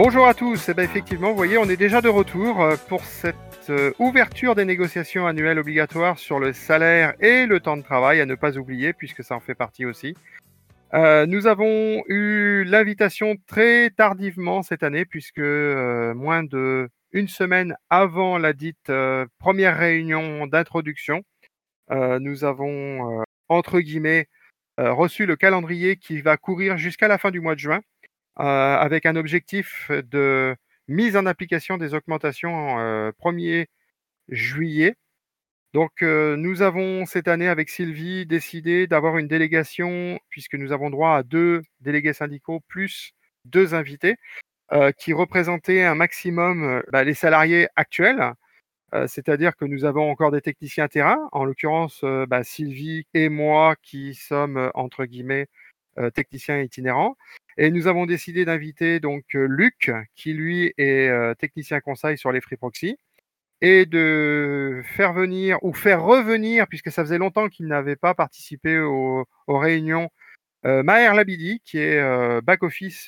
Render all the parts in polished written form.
Bonjour à tous. Eh ben, effectivement, vous voyez, on est déjà de retour pour cette ouverture des négociations annuelles obligatoires sur le salaire et le temps de travail, à ne pas oublier, puisque ça en fait partie aussi. Nous avons eu l'invitation très tardivement cette année, puisque moins de une semaine avant la dite première réunion d'introduction, nous avons, entre guillemets, reçu le calendrier qui va courir jusqu'à la fin du mois de juin, avec un objectif de mise en application des augmentations, 1er juillet. Donc, nous avons cette année avec Sylvie décidé d'avoir une délégation, puisque nous avons droit à 2 délégués syndicaux plus 2 invités, qui représentaient un maximum, les salariés actuels. C'est-à-dire que nous avons encore des techniciens terrain, en l'occurrence, Sylvie et moi qui sommes, entre guillemets, techniciens itinérants, et nous avons décidé d'inviter donc, Luc qui lui est, technicien conseil sur les free proxy, et de faire venir ou faire revenir, puisque ça faisait longtemps qu'il n'avait pas participé aux réunions, Maher Labidi qui est, back office,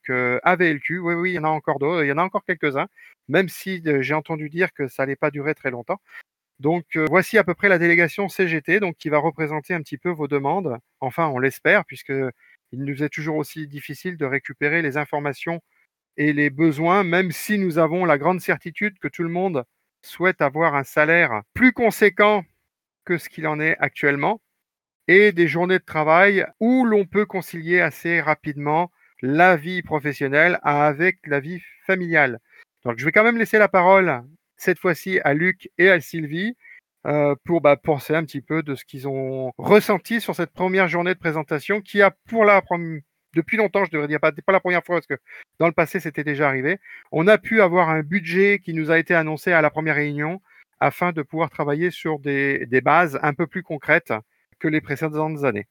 AVLQ. Oui, oui, il y en a encore d'autres, il y en a encore quelques-uns, même si, j'ai entendu dire que ça allait pas durer très longtemps. Donc, voici à peu près la délégation CGT, donc qui va représenter un petit peu vos demandes. Enfin, on l'espère, puisque il nous est toujours aussi difficile de récupérer les informations et les besoins, même si nous avons la grande certitude que tout le monde souhaite avoir un salaire plus conséquent que ce qu'il en est actuellement, et des journées de travail où l'on peut concilier assez rapidement la vie professionnelle avec la vie familiale. Donc je vais quand même laisser la parole cette fois-ci à Luc et à Sylvie, pour, penser un petit peu de ce qu'ils ont ressenti sur cette première journée de présentation qui a depuis longtemps, je devrais dire, pas la première fois parce que dans le passé c'était déjà arrivé. On a pu avoir un budget qui nous a été annoncé à la première réunion afin de pouvoir travailler sur des bases un peu plus concrètes que les précédentes années.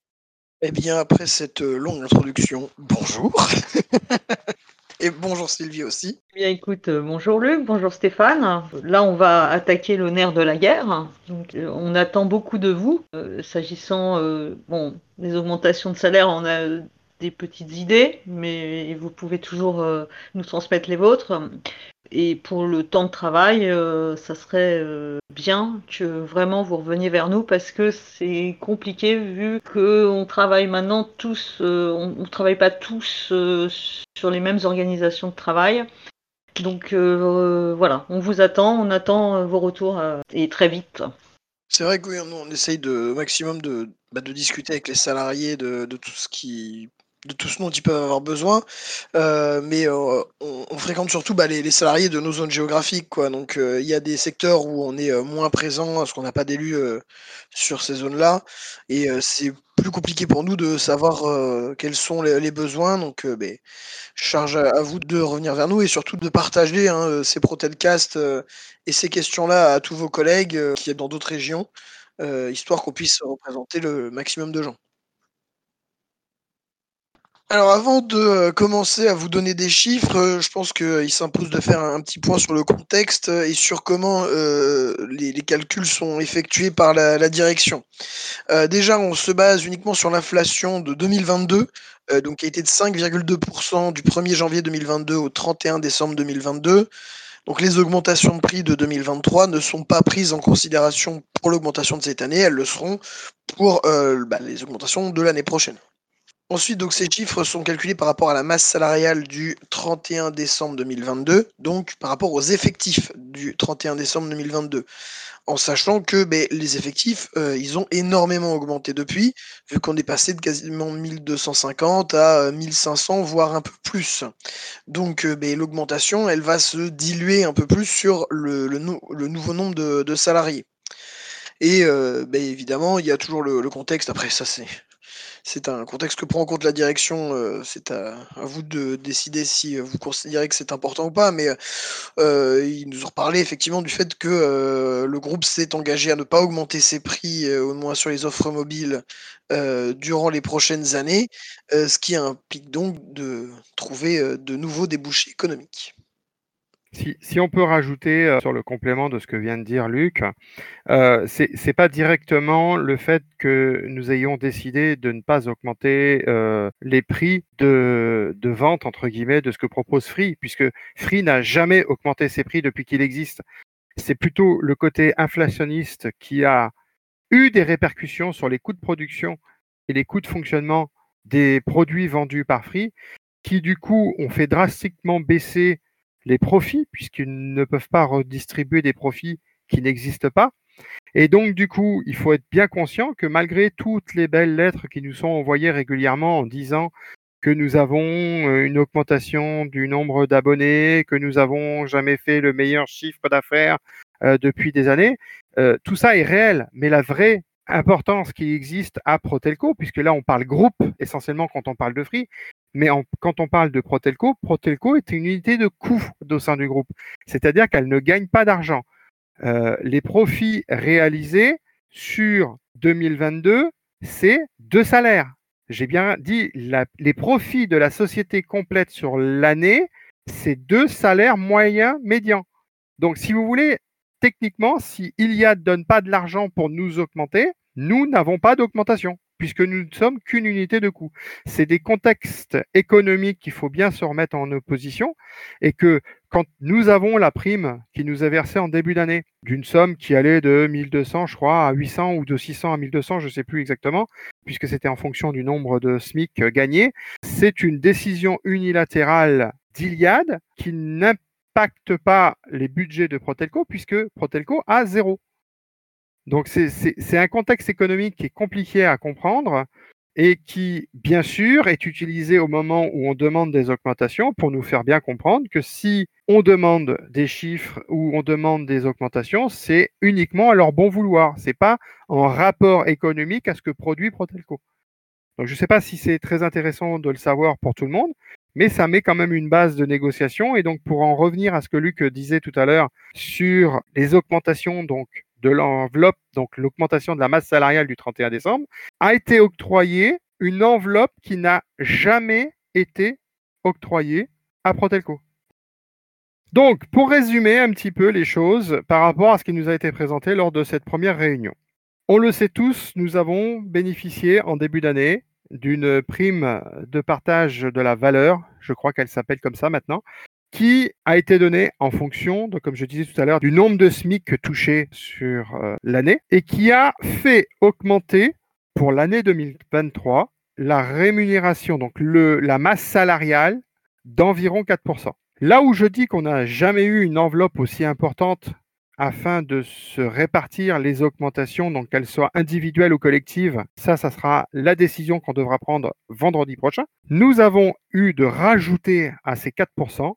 Eh bien, après cette longue introduction, bonjour. Et bonjour Sylvie aussi. Bien, écoute, bonjour Luc, bonjour Stéphane. Là, on va attaquer le nerf de la guerre. Donc, on attend beaucoup de vous. S'agissant, des augmentations de salaire, on a des petites idées, mais vous pouvez toujours nous transmettre les vôtres. Et pour le temps de travail, ça serait bien que vraiment vous reveniez vers nous parce que c'est compliqué vu qu'on travaille maintenant tous, on travaille pas tous sur les mêmes organisations de travail. Donc voilà, on vous attend, on attend vos retours et très vite. C'est vrai que oui, nous, on essaye de au maximum de discuter avec les salariés de tout ce dont ils peuvent avoir besoin. Mais on fréquente surtout les salariés de nos zones géographiques, quoi. Donc il y a des secteurs où on est moins présent parce qu'on n'a pas d'élus sur ces zones-là. Et c'est plus compliqué pour nous de savoir quels sont les besoins. Donc charge à vous de revenir vers nous et surtout de partager ces Protelcast et ces questions-là à tous vos collègues qui sont dans d'autres régions, histoire qu'on puisse représenter le maximum de gens. Alors avant de commencer à vous donner des chiffres, je pense qu'il s'impose de faire un petit point sur le contexte et sur comment les calculs sont effectués par la direction. Déjà, on se base uniquement sur l'inflation de 2022, donc qui a été de 5,2% du 1er janvier 2022 au 31 décembre 2022. Donc les augmentations de prix de 2023 ne sont pas prises en considération pour l'augmentation de cette année, elles le seront pour les augmentations de l'année prochaine. Ensuite, donc, ces chiffres sont calculés par rapport à la masse salariale du 31 décembre 2022, donc par rapport aux effectifs du 31 décembre 2022. En sachant que les effectifs, ils ont énormément augmenté depuis, vu qu'on est passé de quasiment 1250 à 1500, voire un peu plus. Donc l'augmentation, elle va se diluer un peu plus sur le nouveau nombre de salariés. Et évidemment, il y a toujours le contexte. Après, ça, c'est un contexte que prend en compte la direction. C'est à vous de décider si vous considérez que c'est important ou pas. Mais ils nous ont reparlé effectivement du fait que le groupe s'est engagé à ne pas augmenter ses prix, au moins sur les offres mobiles, durant les prochaines années, ce qui implique donc de trouver de nouveaux débouchés économiques. Si on peut rajouter sur le complément de ce que vient de dire Luc, c'est pas directement le fait que nous ayons décidé de ne pas augmenter les prix de vente entre guillemets de ce que propose Free, puisque Free n'a jamais augmenté ses prix depuis qu'il existe. C'est plutôt le côté inflationniste qui a eu des répercussions sur les coûts de production et les coûts de fonctionnement des produits vendus par Free, qui du coup ont fait drastiquement baisser les profits, puisqu'ils ne peuvent pas redistribuer des profits qui n'existent pas. Et donc, du coup, il faut être bien conscient que malgré toutes les belles lettres qui nous sont envoyées régulièrement en disant que nous avons une augmentation du nombre d'abonnés, que nous avons jamais fait le meilleur chiffre d'affaires depuis des années, tout ça est réel. Mais la vraie importance qui existe à Protelco, puisque là on parle groupe essentiellement quand on parle de Free, mais quand on parle de Protelco, Protelco est une unité de coût au sein du groupe. C'est-à-dire qu'elle ne gagne pas d'argent. Les profits réalisés sur 2022, c'est 2 salaires. J'ai bien dit, les profits de la société complète sur l'année, c'est 2 salaires moyens médians. Donc, si vous voulez, techniquement, si Iliad ne donne pas de l'argent pour nous augmenter, nous n'avons pas d'augmentation, puisque nous ne sommes qu'une unité de coût. C'est des contextes économiques qu'il faut bien se remettre en opposition, et que quand nous avons la prime qui nous est versée en début d'année, d'une somme qui allait de 1200, je crois, à 800 ou de 600 à 1200, je ne sais plus exactement, puisque c'était en fonction du nombre de SMIC gagnés, c'est une décision unilatérale d'Iliad qui n'impacte pas les budgets de Protelco, puisque Protelco a 0. Donc c'est un contexte économique qui est compliqué à comprendre et qui, bien sûr, est utilisé au moment où on demande des augmentations pour nous faire bien comprendre que si on demande des chiffres ou on demande des augmentations, c'est uniquement à leur bon vouloir. C'est pas en rapport économique à ce que produit Protelco. Donc je ne sais pas si c'est très intéressant de le savoir pour tout le monde, mais ça met quand même une base de négociation. Et donc pour en revenir à ce que Luc disait tout à l'heure sur les augmentations donc de l'enveloppe, donc l'augmentation de la masse salariale du 31 décembre, a été octroyée une enveloppe qui n'a jamais été octroyée à Protelco. Donc, pour résumer un petit peu les choses par rapport à ce qui nous a été présenté lors de cette première réunion. On le sait tous, nous avons bénéficié en début d'année d'une prime de partage de la valeur, je crois qu'elle s'appelle comme ça maintenant, qui a été donnée en fonction, de, comme je disais tout à l'heure, du nombre de SMIC touchés sur l'année et qui a fait augmenter pour l'année 2023 la rémunération, donc la masse salariale d'environ 4%. Là où je dis qu'on n'a jamais eu une enveloppe aussi importante afin de se répartir les augmentations, donc qu'elles soient individuelles ou collectives, ça sera la décision qu'on devra prendre vendredi prochain. Nous avons eu de rajouter à ces 4%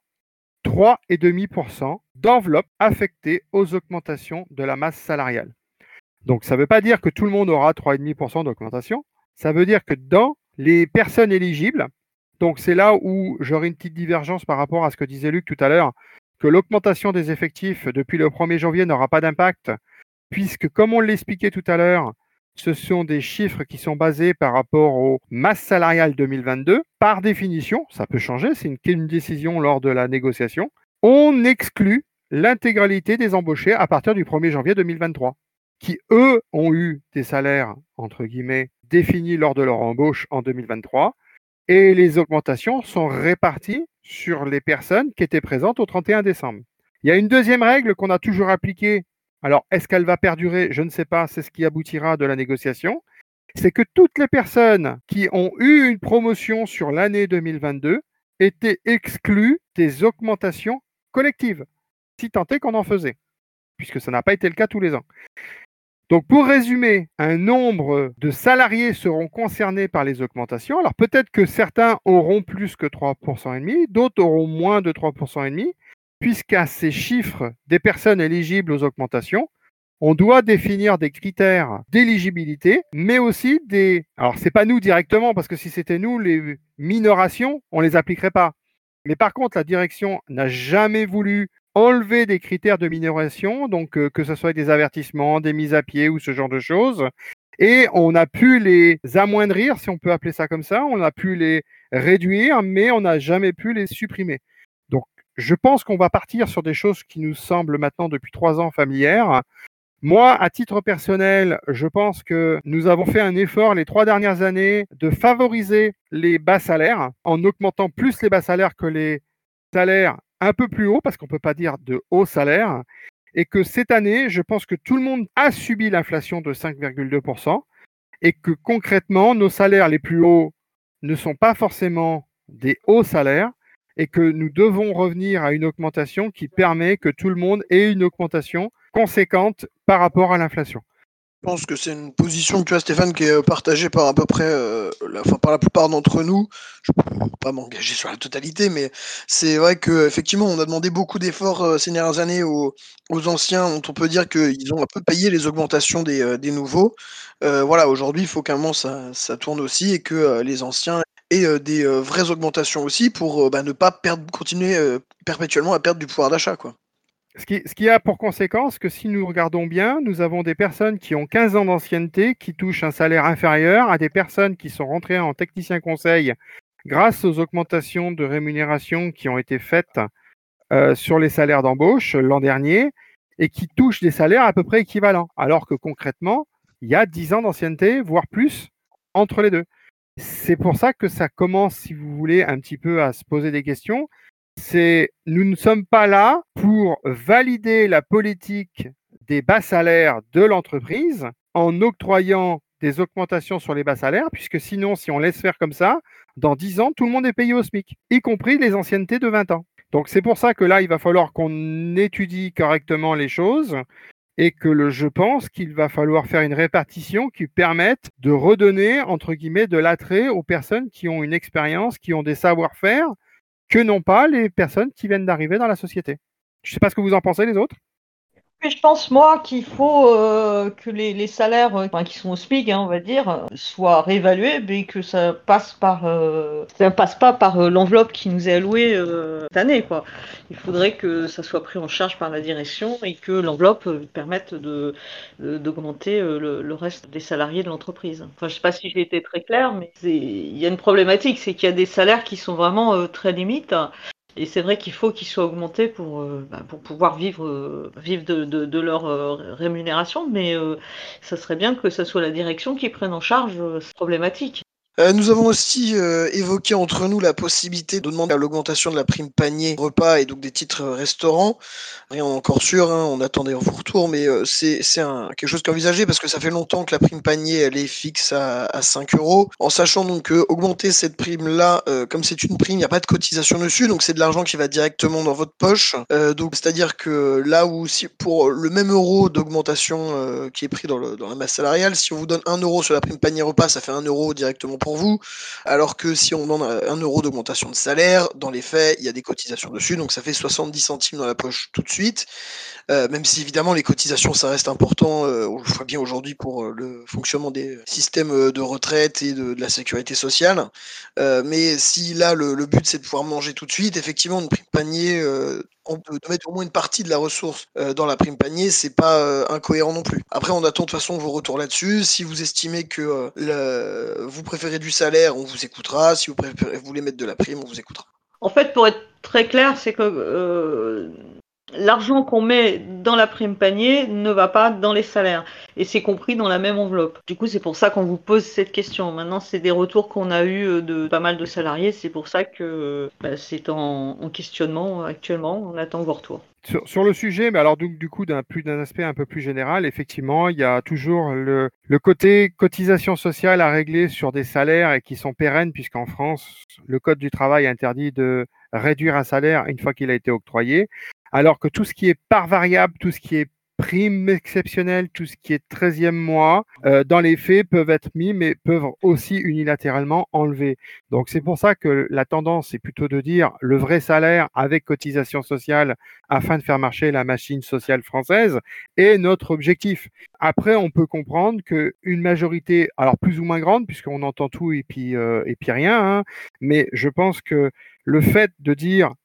3,5% d'enveloppe affectée aux augmentations de la masse salariale. Donc ça ne veut pas dire que tout le monde aura 3,5% d'augmentation, ça veut dire que dans les personnes éligibles, donc c'est là où j'aurai une petite divergence par rapport à ce que disait Luc tout à l'heure, que l'augmentation des effectifs depuis le 1er janvier n'aura pas d'impact, puisque comme on l'expliquait tout à l'heure, ce sont des chiffres qui sont basés par rapport aux masses salariales 2022. Par définition, ça peut changer, c'est une décision lors de la négociation. On exclut l'intégralité des embauchés à partir du 1er janvier 2023, qui eux ont eu des salaires, entre guillemets, définis lors de leur embauche en 2023, et les augmentations sont réparties sur les personnes qui étaient présentes au 31 décembre. Il y a une deuxième règle qu'on a toujours appliquée. Alors, est-ce qu'elle va perdurer? Je ne sais pas, c'est ce qui aboutira de la négociation. C'est que toutes les personnes qui ont eu une promotion sur l'année 2022 étaient exclues des augmentations collectives, si tant est qu'on en faisait, puisque ça n'a pas été le cas tous les ans. Donc, pour résumer, un nombre de salariés seront concernés par les augmentations. Alors, peut-être que certains auront plus que 3,5%, d'autres auront moins de 3,5%, puisqu'à ces chiffres des personnes éligibles aux augmentations, on doit définir des critères d'éligibilité, mais aussi des... Alors, ce n'est pas nous directement, parce que si c'était nous, les minorations, on ne les appliquerait pas. Mais par contre, la direction n'a jamais voulu enlever des critères de minoration, donc que ce soit des avertissements, des mises à pied ou ce genre de choses. Et on a pu les amoindrir, si on peut appeler ça comme ça, on a pu les réduire, mais on n'a jamais pu les supprimer. Donc je pense qu'on va partir sur des choses qui nous semblent maintenant depuis 3 ans familières. Moi, à titre personnel, je pense que nous avons fait un effort les 3 dernières années de favoriser les bas salaires en augmentant plus les bas salaires que les salaires un peu plus hauts, parce qu'on ne peut pas dire de hauts salaires, et que cette année, je pense que tout le monde a subi l'inflation de 5,2% et que concrètement, nos salaires les plus hauts ne sont pas forcément des hauts salaires et que nous devons revenir à une augmentation qui permet que tout le monde ait une augmentation conséquente par rapport à l'inflation. Je pense que c'est une position que tu as, Stéphane, qui est partagée par à peu près, par la plupart d'entre nous. Je ne peux pas m'engager sur la totalité, mais c'est vrai qu'effectivement, on a demandé beaucoup d'efforts ces dernières années aux anciens, dont on peut dire qu'ils ont un peu payé les augmentations des nouveaux. Voilà, aujourd'hui, il faut qu'à un moment ça tourne aussi et que les anciens aient des vraies augmentations aussi pour ne pas continuer perpétuellement à perdre du pouvoir d'achat, quoi. Ce qui a pour conséquence que si nous regardons bien, nous avons des personnes qui ont 15 ans d'ancienneté qui touchent un salaire inférieur à des personnes qui sont rentrées en technicien conseil grâce aux augmentations de rémunération qui ont été faites sur les salaires d'embauche l'an dernier et qui touchent des salaires à peu près équivalents. Alors que concrètement, il y a 10 ans d'ancienneté, voire plus, entre les deux. C'est pour ça que ça commence, si vous voulez, un petit peu à se poser des questions. Nous ne sommes pas là pour valider la politique des bas salaires de l'entreprise en octroyant des augmentations sur les bas salaires, puisque sinon, si on laisse faire comme ça, dans 10 ans, tout le monde est payé au SMIC, y compris les anciennetés de 20 ans. Donc c'est pour ça que là, il va falloir qu'on étudie correctement les choses et que je pense qu'il va falloir faire une répartition qui permette de redonner, entre guillemets, de l'attrait aux personnes qui ont une expérience, qui ont des savoir-faire, que n'ont pas les personnes qui viennent d'arriver dans la société. Je ne sais pas ce que vous en pensez, les autres. Mais je pense, moi, qu'il faut que les salaires qui sont au SMIC, on va dire, soient réévalués, mais que ça passe passe pas par l'enveloppe qui nous est allouée cette année, quoi. Il faudrait que ça soit pris en charge par la direction et que l'enveloppe permette d'augmenter le reste des salariés de l'entreprise. Enfin, je sais pas si j'ai été très claire, mais il y a une problématique, c'est qu'il y a des salaires qui sont vraiment très limites. Et c'est vrai qu'il faut qu'ils soient augmentés pour pouvoir vivre de leur rémunération, mais ça serait bien que ce soit la direction qui prenne en charge cette problématique. Nous avons aussi évoqué entre nous la possibilité de demander à l'augmentation de la prime panier repas et donc des titres restaurants. Rien encore sûr, hein, on attend des retours, mais c'est quelque chose qui est envisagé parce que ça fait longtemps que la prime panier elle est fixe à 5 €. En sachant donc que augmenter cette prime-là, comme c'est une prime, il n'y a pas de cotisation dessus, donc c'est de l'argent qui va directement dans votre poche. Donc c'est-à-dire que là où si pour le même euro d'augmentation qui est pris dans la masse salariale, si on vous donne 1 € sur la prime panier repas, ça fait 1 € directement pour vous, alors que si on demande 1 € d'augmentation de salaire, dans les faits, il y a des cotisations dessus, donc ça fait 70 centimes dans la poche tout de suite. Même si évidemment les cotisations ça reste important, on le voit bien aujourd'hui pour le fonctionnement des systèmes de retraite et de la sécurité sociale. Mais si là le but c'est de pouvoir manger tout de suite, effectivement une prime panier, de mettre au moins une partie de la ressource dans la prime panier, c'est pas incohérent non plus. Après, on attend de toute façon vos retours là-dessus. Si vous estimez que vous préférez du salaire, on vous écoutera. Si vous voulez mettre de la prime, on vous écoutera. En fait, pour être très clair, c'est que l'argent qu'on met dans la prime panier ne va pas dans les salaires. Et c'est compris dans la même enveloppe. Du coup, c'est pour ça qu'on vous pose cette question. Maintenant, c'est des retours qu'on a eus de pas mal de salariés. C'est pour ça que c'est en questionnement actuellement. On attend vos retours. Sur le sujet, mais alors du coup, d'un aspect un peu plus général, effectivement, il y a toujours le côté cotisation sociale à régler sur des salaires et qui sont pérennes, puisqu'en France, le Code du travail interdit de réduire un salaire une fois qu'il a été octroyé, alors que tout ce qui est part variable, tout ce qui est prime exceptionnelle, tout ce qui est 13e mois, dans les faits peuvent être mis, mais peuvent aussi unilatéralement enlever. Donc c'est pour ça que la tendance est plutôt de dire le vrai salaire avec cotisation sociale afin de faire marcher la machine sociale française est notre objectif. Après, on peut comprendre qu'une majorité, alors plus ou moins grande, puisqu'on entend tout et puis rien, hein, mais je pense que le fait de dire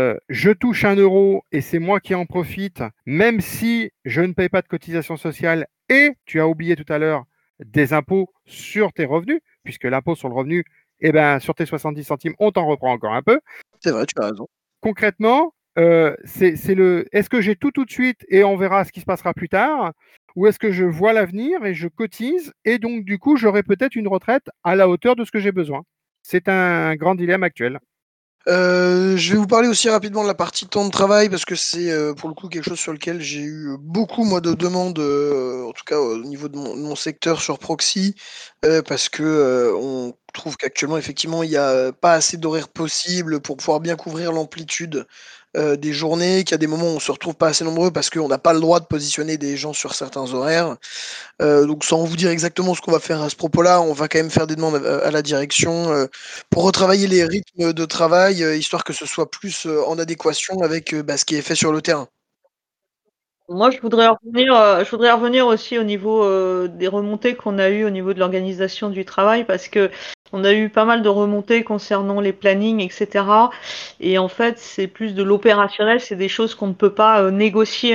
je touche 1 € et c'est moi qui en profite, même si je ne paye pas de cotisation sociale et tu as oublié tout à l'heure des impôts sur tes revenus, puisque l'impôt sur le revenu, sur tes 70 centimes, on t'en reprend encore un peu. C'est vrai, tu as raison. Concrètement, est-ce que j'ai tout de suite et on verra ce qui se passera plus tard, ou est-ce que je vois l'avenir et je cotise et donc du coup j'aurai peut-être une retraite à la hauteur de ce que j'ai besoin. C'est un grand dilemme actuel. Je vais vous parler aussi rapidement de la partie temps de travail parce que c'est pour le coup quelque chose sur lequel j'ai eu beaucoup moi de demandes, en tout cas au niveau de mon secteur sur Proxy, parce que on trouve qu'actuellement effectivement il n'y a pas assez d'horaires possibles pour pouvoir bien couvrir l'amplitude des journées, qu'il y a des moments où on se retrouve pas assez nombreux parce qu'on n'a pas le droit de positionner des gens sur certains horaires. Donc sans vous dire exactement ce qu'on va faire à ce propos-là, on va quand même faire des demandes à la direction pour retravailler les rythmes de travail, histoire que ce soit plus en adéquation avec ce qui est fait sur le terrain. Moi, je voudrais revenir aussi au niveau des remontées qu'on a eues au niveau de l'organisation du travail, parce que on a eu pas mal de remontées concernant les plannings, etc. Et en fait, c'est plus de l'opérationnel, c'est des choses qu'on ne peut pas négocier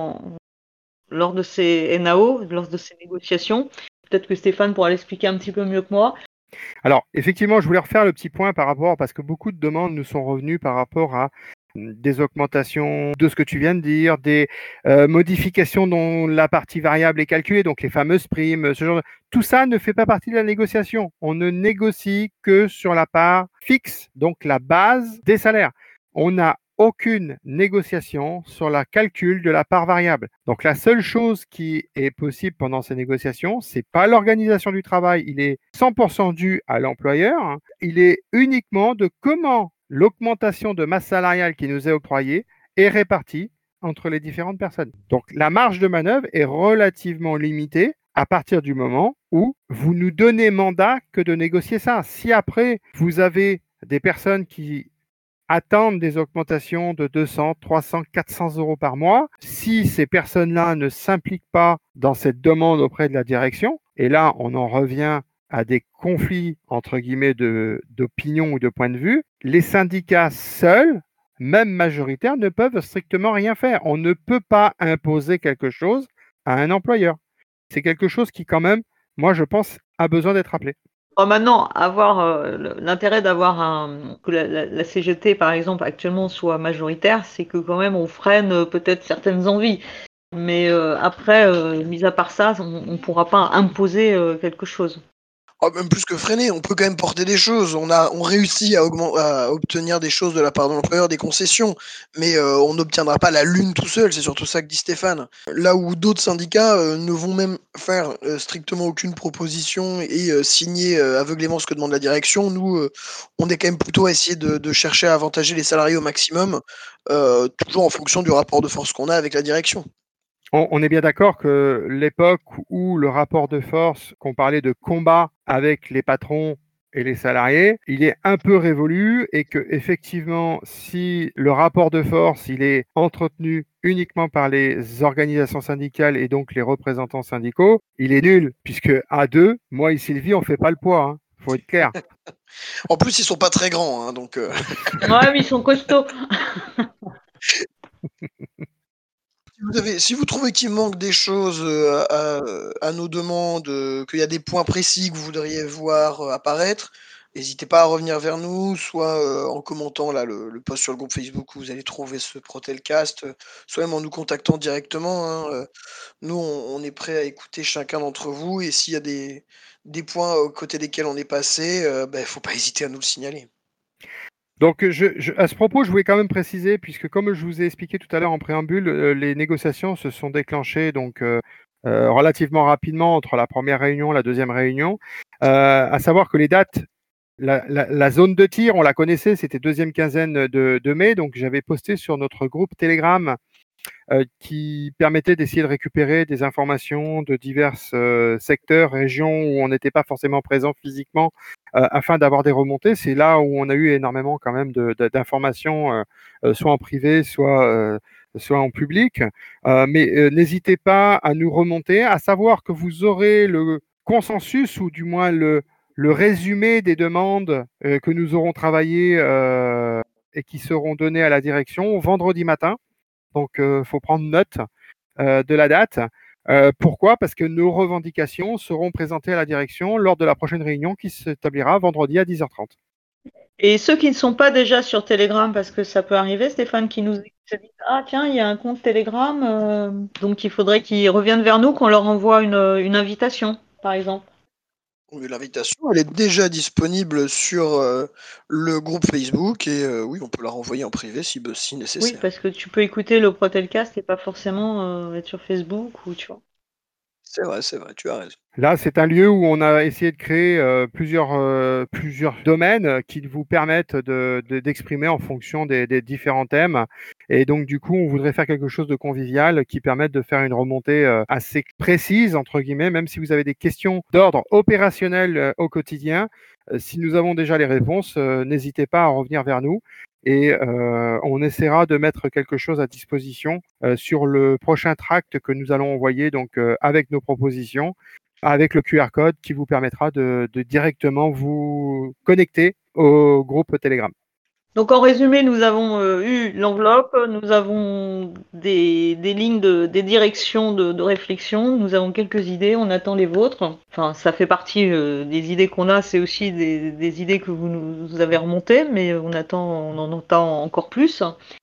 lors de ces NAO, lors de ces négociations. Peut-être que Stéphane pourra l'expliquer un petit peu mieux que moi. Alors, effectivement, je voulais refaire le petit point par rapport, parce que beaucoup de demandes nous sont revenues par rapport à des augmentations de ce que tu viens de dire, des modifications dont la partie variable est calculée, donc les fameuses primes, ce genre de... Tout ça ne fait pas partie de la négociation. On ne négocie que sur la part fixe, donc la base des salaires. On n'a aucune négociation sur la calcul de la part variable. Donc la seule chose qui est possible pendant ces négociations, c'est pas l'organisation du travail, il est 100% dû à l'employeur, il est uniquement de comment l'augmentation de masse salariale qui nous est octroyée est répartie entre les différentes personnes. Donc la marge de manœuvre est relativement limitée à partir du moment où vous nous donnez mandat que de négocier ça. Si après vous avez des personnes qui attendent des augmentations de 200, 300, 400 euros par mois, si ces personnes-là ne s'impliquent pas dans cette demande auprès de la direction, et là on en revient à des conflits entre guillemets d'opinion ou de point de vue, les syndicats seuls, même majoritaires, ne peuvent strictement rien faire. On ne peut pas imposer quelque chose à un employeur. C'est quelque chose qui quand même, moi je pense, a besoin d'être rappelé. Maintenant, avoir l'intérêt d'avoir que la CGT, par exemple, actuellement soit majoritaire, c'est que quand même on freine peut-être certaines envies. Mais après, mis à part ça, on ne pourra pas imposer quelque chose. Oh, même plus que freiner, on peut quand même porter des choses. On réussit à obtenir des choses de la part de l'employeur, des concessions, mais on n'obtiendra pas la lune tout seul, c'est surtout ça que dit Stéphane. Là où d'autres syndicats ne vont même faire strictement aucune proposition et signer aveuglément ce que demande la direction, nous, on est quand même plutôt à essayer de chercher à avantager les salariés au maximum, toujours en fonction du rapport de force qu'on a avec la direction. On est bien d'accord que l'époque où le rapport de force, qu'on parlait de combat avec les patrons et les salariés, il est un peu révolu et que effectivement, si le rapport de force il est entretenu uniquement par les organisations syndicales et donc les représentants syndicaux, il est nul puisque à deux, moi et Sylvie, on fait pas le poids. Hein. Faut être clair. En plus, ils sont pas très grands, hein, donc. Ouais, mais ils sont costauds. Si vous trouvez qu'il manque des choses à nos demandes, qu'il y a des points précis que vous voudriez voir apparaître, n'hésitez pas à revenir vers nous, soit en commentant là, le post sur le groupe Facebook où vous allez trouver ce Protelcast, soit même en nous contactant directement. Hein, nous, on est prêt à écouter chacun d'entre vous et s'il y a des points aux côtés desquels on est passé, il ne faut pas hésiter à nous le signaler. Donc, à ce propos, je voulais quand même préciser, puisque comme je vous ai expliqué tout à l'heure en préambule, les négociations se sont déclenchées donc relativement rapidement entre la première réunion et la deuxième réunion. À savoir que les dates, la zone de tir, on la connaissait, c'était deuxième quinzaine de mai, donc j'avais posté sur notre groupe Telegram qui permettait d'essayer de récupérer des informations de divers secteurs, régions où on n'était pas forcément présent physiquement afin d'avoir des remontées. C'est là où on a eu énormément quand même d'informations, soit en privé, soit en public. Mais n'hésitez pas à nous remonter, à savoir que vous aurez le consensus ou du moins le résumé des demandes que nous aurons travaillées et qui seront données à la direction vendredi matin. Donc, il faut prendre note de la date. Pourquoi? Parce que nos revendications seront présentées à la direction lors de la prochaine réunion qui s'établira vendredi à 10h30. Et ceux qui ne sont pas déjà sur Telegram, parce que ça peut arriver, Stéphane, qui nous se disent ah tiens, il y a un compte Telegram, donc il faudrait qu'ils reviennent vers nous, qu'on leur envoie une invitation, par exemple. Oui, l'invitation, elle est déjà disponible sur le groupe Facebook et oui, on peut la renvoyer en privé si Oui, nécessaire. parce que tu peux écouter le Protelcast et pas forcément être sur Facebook ou tu vois. C'est vrai, tu as raison. Là, c'est un lieu où on a essayé de créer plusieurs domaines qui vous permettent d'exprimer en fonction des différents thèmes. Et donc, du coup, on voudrait faire quelque chose de convivial qui permette de faire une remontée assez précise, entre guillemets, même si vous avez des questions d'ordre opérationnel au quotidien. Si nous avons déjà les réponses, n'hésitez pas à revenir vers nous. Et on essaiera de mettre quelque chose à disposition sur le prochain tract que nous allons envoyer donc avec nos propositions, avec le QR code qui vous permettra de directement vous connecter au groupe Telegram. Donc en résumé, nous avons eu l'enveloppe, nous avons des lignes, des directions de réflexion, nous avons quelques idées, on attend les vôtres. Enfin, ça fait partie des idées qu'on a, c'est aussi des idées que vous nous avez remontées, mais on en entend encore plus.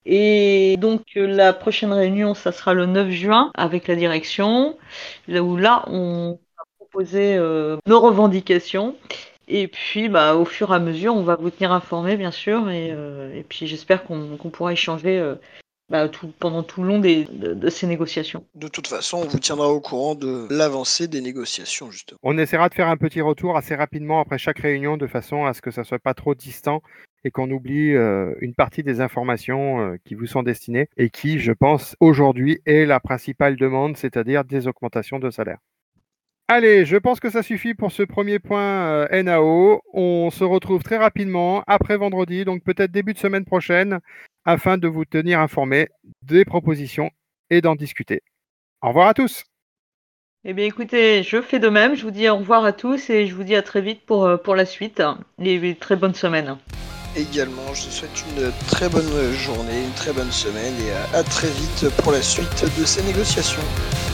Et donc la prochaine réunion, ça sera le 9 juin avec la direction, là on va proposer nos revendications. Et puis, au fur et à mesure, on va vous tenir informés, bien sûr, et puis j'espère qu'on pourra échanger pendant tout le long de ces négociations. De toute façon, on vous tiendra au courant de l'avancée des négociations, justement. On essaiera de faire un petit retour assez rapidement après chaque réunion de façon à ce que ça soit pas trop distant et qu'on oublie une partie des informations qui vous sont destinées et qui, je pense, aujourd'hui est la principale demande, c'est-à-dire des augmentations de salaire. Allez, je pense que ça suffit pour ce premier point NAO. On se retrouve très rapidement après vendredi, donc peut-être début de semaine prochaine, afin de vous tenir informé des propositions et d'en discuter. Au revoir à tous. Eh bien, écoutez, je fais de même. Je vous dis au revoir à tous et je vous dis à très vite pour la suite. Et très bonne semaine. Également, je vous souhaite une très bonne journée, une très bonne semaine et à très vite pour la suite de ces négociations.